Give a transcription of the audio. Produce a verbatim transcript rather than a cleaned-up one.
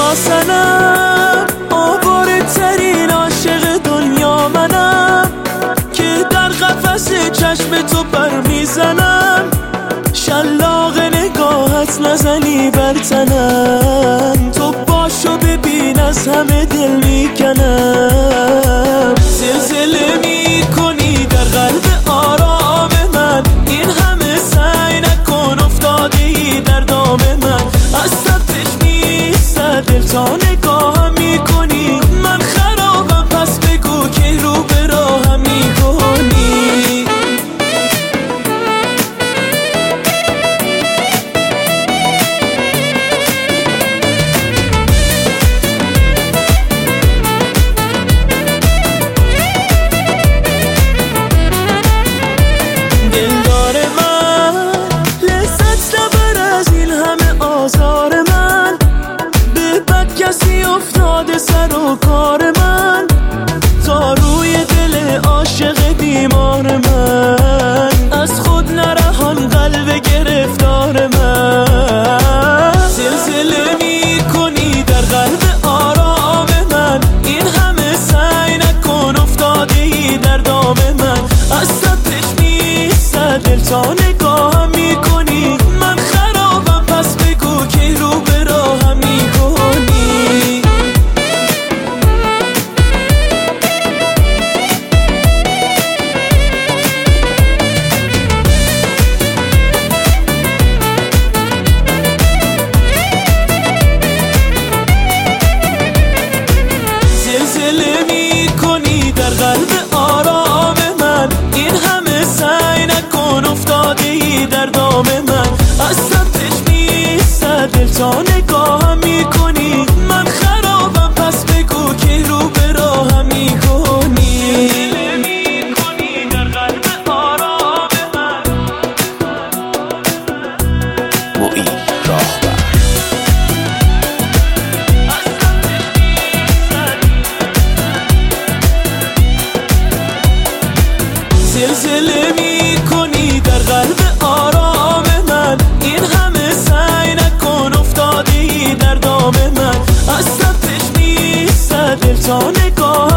سنم، آواره ترین عاشق دنیا منم، که در قفس چشم تو پر میزنم، شلاق نگاهت نزنی بر تنم، تو باشو ببین از همه دل میکنم. زلزله میکنی در قلب آرام من، این همه سعی نکن افتاده ای در دام من، از سبتش میسته دل تا نگاهم میکنی، من خرابم پس بگو که رو به راهم میکنی. کسی افتاده سر و کار من، تا روی دل عاشق بیمار من، از خود نرهان قلب گرفتار من. زلزله میکنی در قلب آرام من، این همه سعی نکن افتاده ای در دام من، از سطحش میسته دل تا نگاهم میکنی، من خرابم پس بگو که رو به راهم میکنی. زلزله میکنی در قلب آرام من، این همه سعی نکن افتاده ای در دام من، از سمتش میسته دل تا نگاهم میکنی، من خرابم پس بگو که رو به راهم میکنی. زلزله میکنی در قلب آرام من. معین راهبر. زلزله میکنی در قلب آرام من، این همه سعی نکن افتاده ای در دام من، از سمتش میسته دل تا نگاه